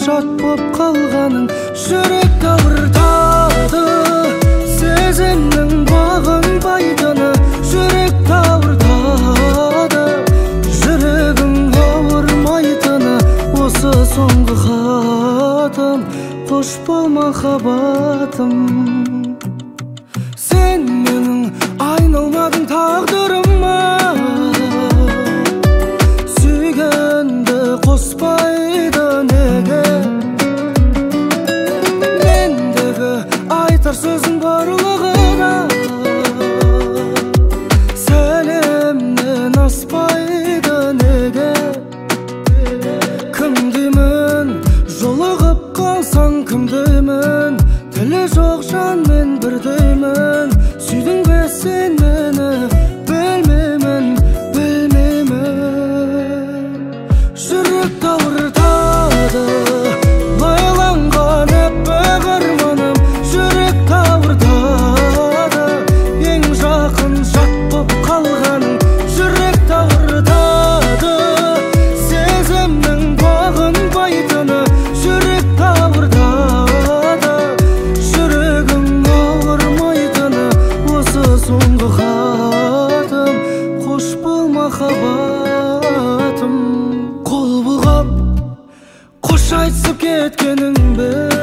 жат боп қалғаның жүректі ауыртады. Сезімнің бағынбайтыны жүректі ауыртады. Жүрегің ауырмайтыны осы соңғы хатым. Қош бол махаббатым. Сен менің айналмадың тағдырыма, сүйгенді қоспайды неге? Мендегі айтар сөзің барлығына сәлемнен аспайды неге? Кім деймін, жолығып қалсаң кім деймін? Тілі жоқ жанмен бір деймін. Сүйдің бе сен мені? Білмеймін, білмеймін. Жүректі ауыртады лайланған әппақ арманым. Жүректі ауыртады ең жақын жат боп қалғаның. Жүректі ауыртады сезімнің бағынбайтыны. Жүректі ауыртады жүрегім ауырмайтыны осы соңғы хатым. Қош бол махаббатым. Қол бұлғап қош айтысып кеткенің бе?